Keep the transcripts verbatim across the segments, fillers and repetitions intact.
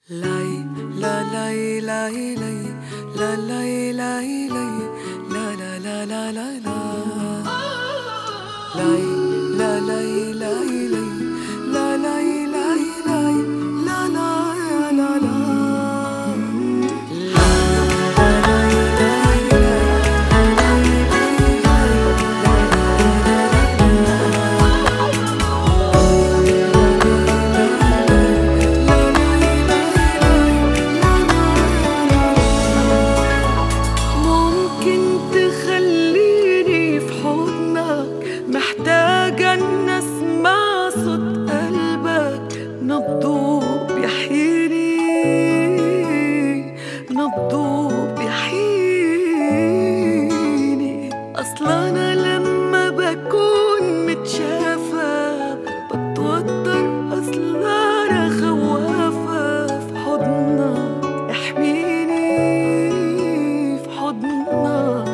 Lai la lai lai lai la lai lai lai la la la la la la lai la lai lai lai la lai lai lai la la la la محتاجة إن أسمع صوت قلبك نبضه بيحييني نبضه بيحييني أصل أنا لما بكون متشافة بتوتر أصل أنا خوافة في حضنك احميني في حضنك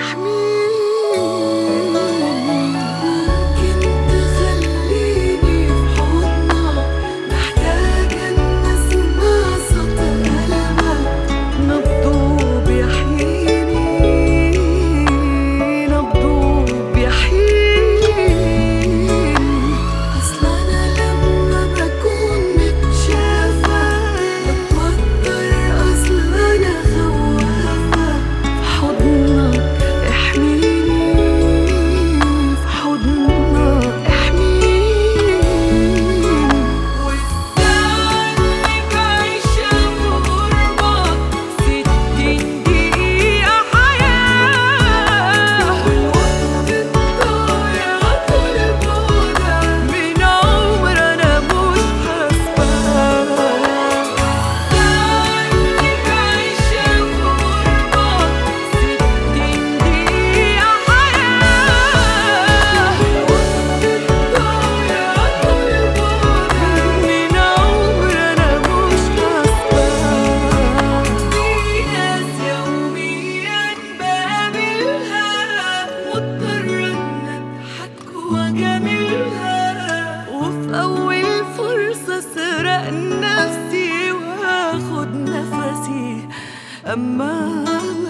وفي أول فرصة سرق نفسي وآخد نفسي أما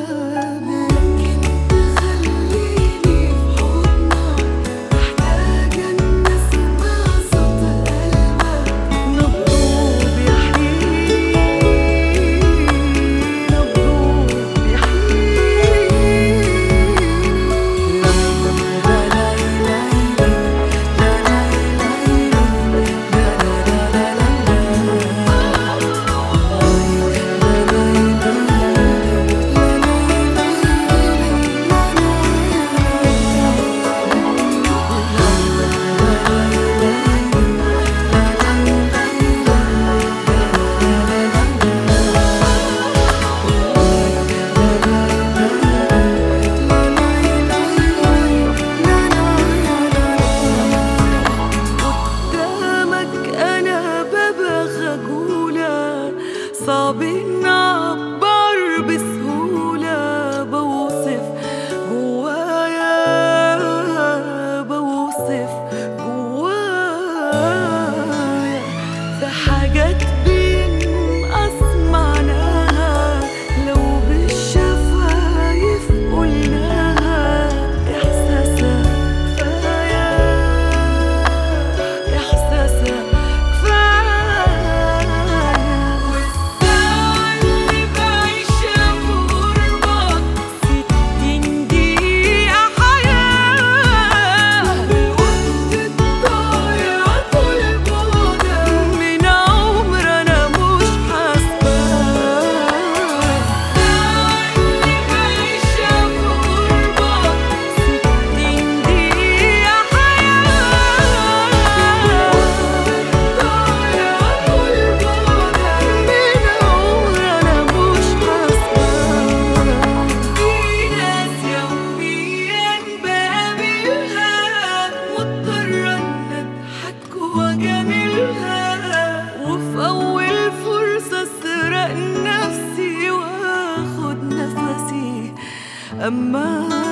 صعب نعبر بسهولة بوصف جوايا بوصف جوايا في حاجات بينقص معناها لو بالشفايف قلناها إحساسها كفاية إحساسها وفي أول فرصة سرق نفسي وآخد نفسي أما